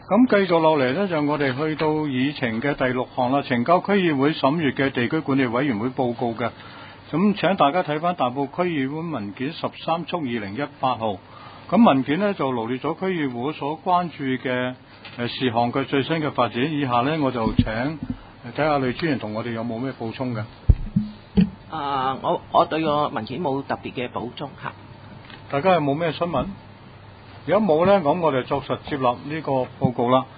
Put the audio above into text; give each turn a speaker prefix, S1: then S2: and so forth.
S1: 咁繼續落嚟呢，就我哋去到議程嘅第6項啦，懲教區議會審閱嘅地區管理委員會報告嘅。咁請大家睇翻大埔區議會文件13/2018號。咁文件呢，就羅列咗區議會所關注嘅事項嘅最新嘅發展。以下呢，我就請睇下李專員同我哋有冇咩補充嘅。
S2: 我對個文件冇特別嘅補充嚇。
S1: 大家有冇咩詢問？如果冇呢，咁我哋作實接納呢個報告啦。